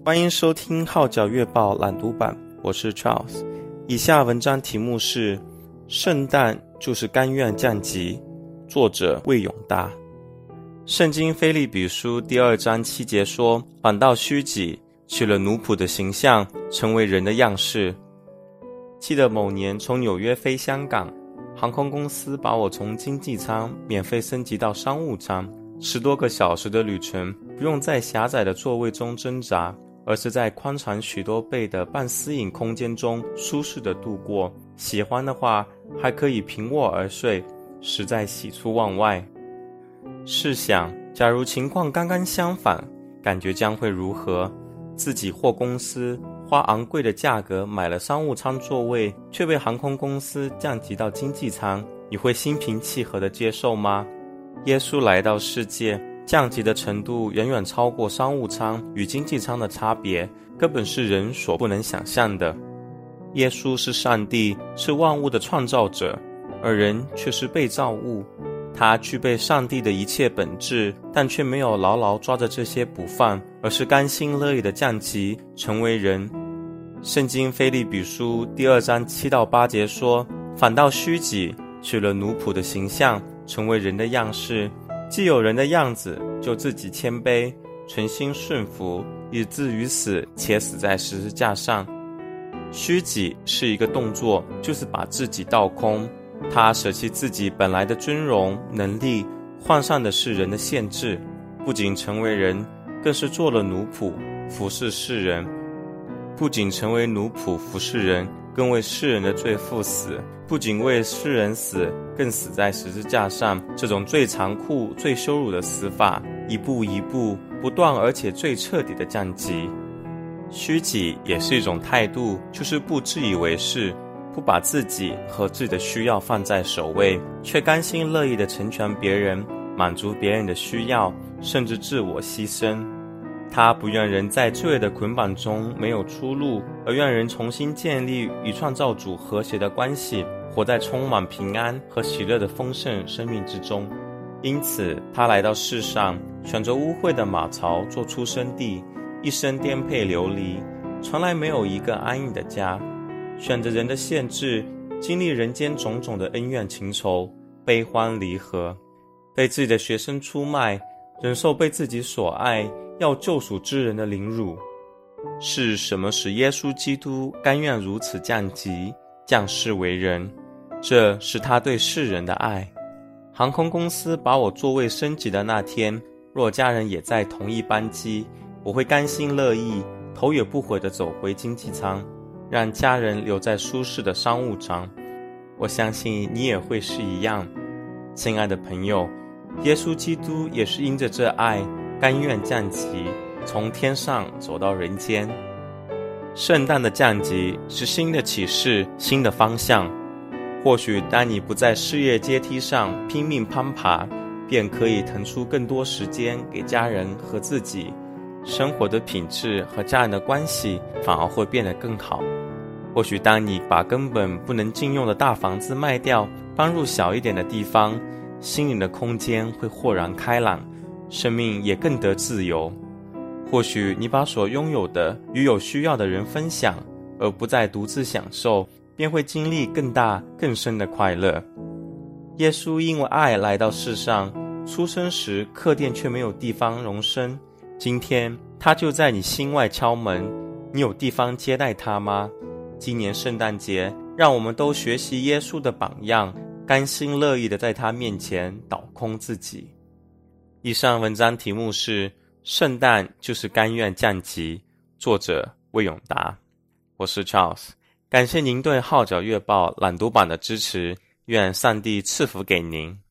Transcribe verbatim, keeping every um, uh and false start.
欢迎收听号角月报朗读版，我是 Charles。 以下文章题目是圣诞就是甘愿降级，作者魏永达。圣经腓立比书第二章七节说，反倒虚己，取了奴仆的形象，成为人的样式。记得某年从纽约飞香港，航空公司把我从经济舱免费升级到商务舱，十多个小时的旅程不用在狭窄的座位中挣扎，而是在宽敞许多倍的半私隐空间中舒适地度过，喜欢的话还可以平卧而睡，实在喜出望外。试想，假如情况刚刚相反，感觉将会如何？自己或公司花昂贵的价格买了商务舱座位，却被航空公司降级到经济舱，你会心平气和地接受吗？耶稣来到世界，降级的程度远远超过商务舱与经济舱的差别，根本是人所不能想象的。耶稣是上帝，是万物的创造者，而人却是被造物。他具备上帝的一切本质，但却没有牢牢抓着这些不放，而是甘心乐意的降级，成为人。圣经腓立比书第二章七到八节说，反倒虚己，取了奴仆的形象，成为人的样式。既有人的样子，就自己谦卑，存心顺服，以至于死，且死在十字架上。虚己是一个动作，就是把自己倒空。他舍弃自己本来的尊荣能力，换上的是人的限制，不仅成为人，更是做了奴仆，服侍世人。不仅成为奴仆服侍人，更为世人的罪赴死，不仅为世人死，更死在十字架上。这种最残酷最羞辱的死法，一步一步不断而且最彻底的降级。虚己也是一种态度，就是不自以为是，不把自己和自己的需要放在首位，却甘心乐意地成全别人，满足别人的需要，甚至自我牺牲。他不愿人在罪恶的捆绑中没有出路，而愿人重新建立与创造主和谐的关系，活在充满平安和喜乐的丰盛生命之中。因此他来到世上，选择污秽的马槽做出生地，一生颠沛流离，从来没有一个安逸的家，选择人的限制，经历人间种种的恩怨情仇，悲欢离合，被自己的学生出卖，忍受被自己所爱要救赎之人的凌辱。是什么使耶稣基督甘愿如此降级，降世为人？这是他对世人的爱。航空公司把我座位升级的那天，若家人也在同一班机，我会甘心乐意，头也不回地走回经济舱，让家人留在舒适的商务舱。我相信你也会是一样。亲爱的朋友，耶稣基督也是因着这爱，甘愿降级，从天上走到人间。圣诞的降级是新的启示，新的方向。或许当你不在事业阶梯上拼命攀爬，便可以腾出更多时间给家人和自己，生活的品质和家人的关系反而会变得更好。或许当你把根本不能尽用的大房子卖掉，搬入小一点的地方，心灵的空间会豁然开朗，生命也更得自由。或许你把所拥有的与有需要的人分享，而不再独自享受，便会经历更大更深的快乐。耶稣因为爱来到世上，出生时客店却没有地方容身，今天他就在你心外敲门，你有地方接待他吗？今年圣诞节，让我们都学习耶稣的榜样，甘心乐意地在他面前倒空自己。以上文章题目是圣诞就是甘愿降级，作者魏永达。我是 Charles， 感谢您对号角月报朗读版的支持，愿上帝赐福给您。